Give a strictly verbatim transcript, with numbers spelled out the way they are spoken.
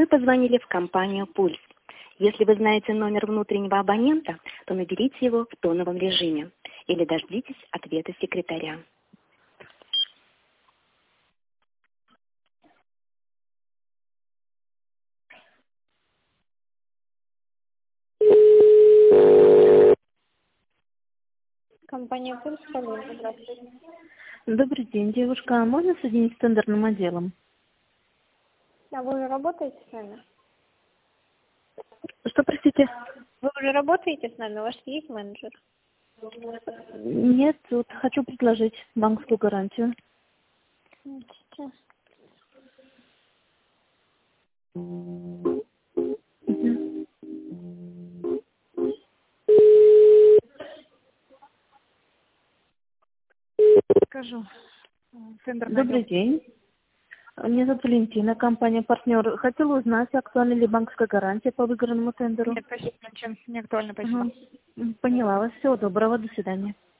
Вы позвонили в компанию «Пульс». Если вы знаете номер внутреннего абонента, то наберите его в тоновом режиме или дождитесь ответа секретаря. Компания «Пульс», Полина, здравствуйте. Добрый день, девушка. А можно соединить с тендерным отделом? А вы уже работаете с нами? Что, простите? Вы уже работаете с нами? У вас есть менеджер? Нет, вот хочу предложить банковскую гарантию. Сейчас. Мгм. Скажу. Тендерный Добрый отдел. день. Меня зовут Валентина, компания «Партнер». Хотела узнать, актуальна ли банковская гарантия по выигранному тендеру. Нет, спасибо, ничем не актуально, спасибо. Ага. Поняла вас. Всего доброго. До свидания.